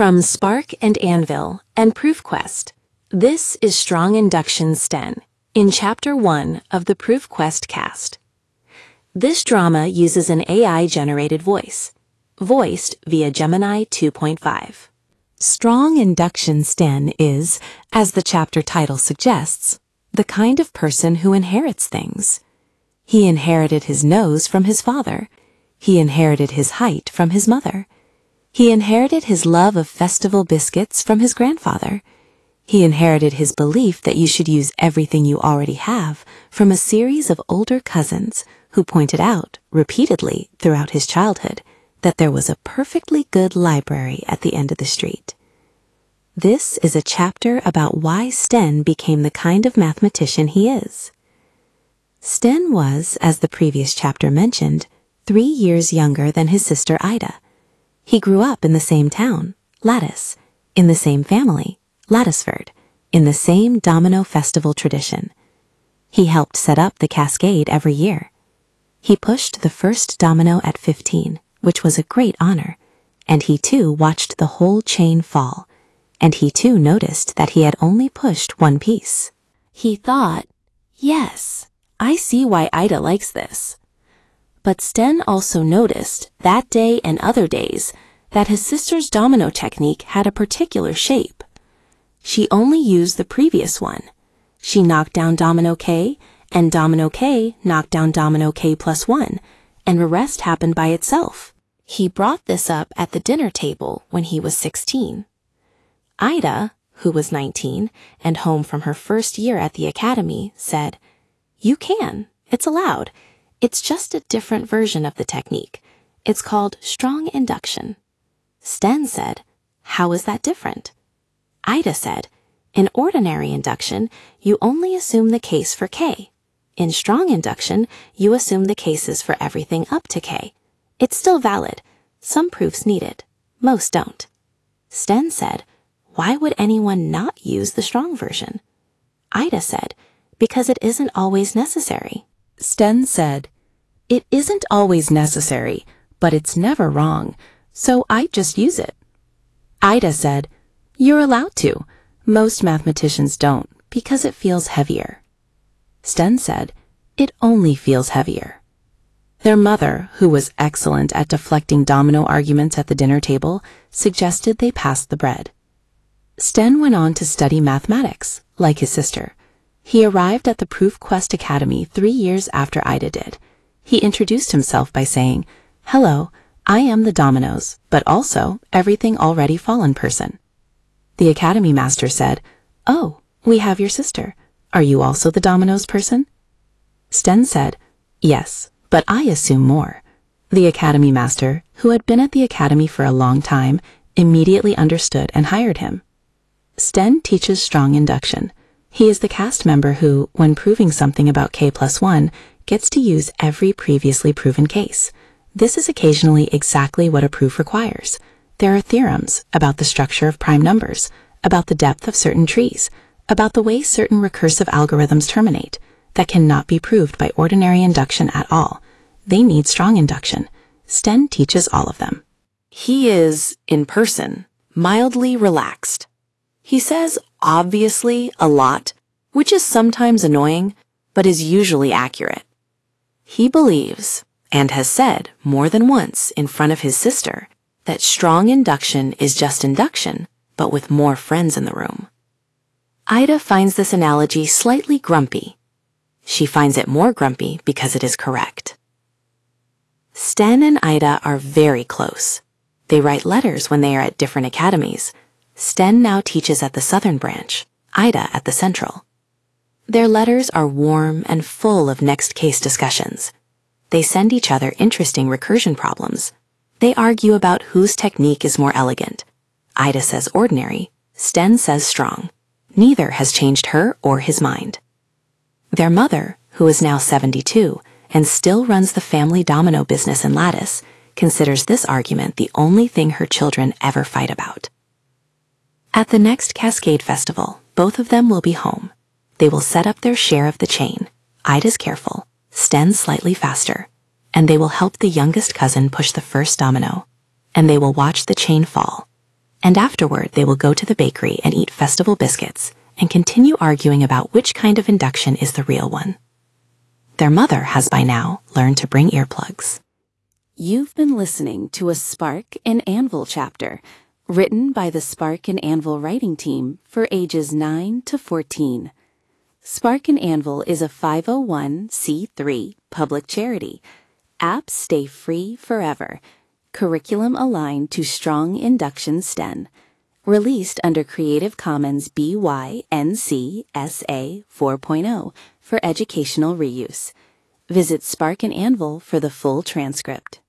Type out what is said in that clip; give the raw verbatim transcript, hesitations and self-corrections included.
From Spark and Anvil and ProofQuest, this is Strong Induction Sten in Chapter one of the ProofQuest cast. This drama uses an A I-generated voice, voiced via Gemini two point five. Strong Induction Sten is, as the chapter title suggests, the kind of person who inherits things. He inherited his nose from his father. He inherited his height from his mother. He inherited his love of festival biscuits from his grandfather. He inherited his belief that you should use everything you already have from a series of older cousins who pointed out, repeatedly throughout his childhood, that there was a perfectly good library at the end of the street. This is a chapter about why Sten became the kind of mathematician he is. Sten was, as the previous chapter mentioned, three years younger than his sister Ida. He grew up in the same town, Lattice, in the same family, Latticeford, in the same domino festival tradition. He helped set up the cascade every year. He pushed the first domino at fifteen, which was a great honor, and he too watched the whole chain fall, and he too noticed that he had only pushed one piece. He thought, yes, I see why Ida likes this. But Sten also noticed, that day and other days, that his sister's domino technique had a particular shape. She only used the previous one. She knocked down domino K, and domino K knocked down domino K plus one, and the rest happened by itself. He brought this up at the dinner table when he was sixteen. Ida, who was nineteen and home from her first year at the academy, said, "You can. It's allowed. It's just a different version of the technique. It's called strong induction." Sten said, "How is that different?" Ida said, "In ordinary induction, you only assume the case for K. In strong induction, you assume the cases for everything up to K. It's still valid. Some proofs need it. Most don't." Sten said, "Why would anyone not use the strong version?" Ida said, "Because it isn't always necessary." Sten said, "It isn't always necessary, but it's never wrong, so I just use it." Ida said, "You're allowed to. Most mathematicians don't, because it feels heavier." Sten said, "It only feels heavier." Their mother, who was excellent at deflecting domino arguments at the dinner table, suggested they pass the bread. Sten went on to study mathematics, like his sister. He arrived at the ProofQuest Academy three years after Ida did. He introduced himself by saying, "Hello, I am the dominoes, but also everything already fallen person." The Academy master said, "Oh, we have your sister. Are you also the dominoes person?" Sten said, "Yes, but I assume more." The Academy master, who had been at the Academy for a long time, immediately understood and hired him. Sten teaches strong induction. He is the cast member who, when proving something about K plus one, gets to use every previously proven case. This is occasionally exactly what a proof requires. There are theorems about the structure of prime numbers, about the depth of certain trees, about the way certain recursive algorithms terminate, that cannot be proved by ordinary induction at all. They need strong induction. Sten teaches all of them. He is, in person, mildly relaxed. He says obviously a lot, which is sometimes annoying, but is usually accurate. He believes, and has said more than once in front of his sister, that strong induction is just induction, but with more friends in the room. Ida finds this analogy slightly grumpy. She finds it more grumpy because it is correct. Sten and Ida are very close. They write letters when they are at different academies. Sten now teaches at the Southern branch, Ida at the Central. Their letters are warm and full of next case discussions. They send each other interesting recursion problems. They argue about whose technique is more elegant. Ida says ordinary, Sten says strong. Neither has changed her or his mind. Their mother, who is now seventy-two and still runs the family domino business in Lattice, considers this argument the only thing her children ever fight about. At the next Cascade Festival, both of them will be home. They will set up their share of the chain. Ida's careful, Sten's slightly faster, and they will help the youngest cousin push the first domino, and they will watch the chain fall. And afterward, they will go to the bakery and eat festival biscuits and continue arguing about which kind of induction is the real one. Their mother has by now learned to bring earplugs. You've been listening to a Spark and Anvil chapter, written by the Spark and Anvil writing team for ages nine to fourteen. Spark and Anvil is a five oh one c three public charity. Apps stay free forever. Curriculum aligned to strong induction S T E N. Released under Creative Commons B Y N C S A four point oh for educational reuse. Visit Spark and Anvil for the full transcript.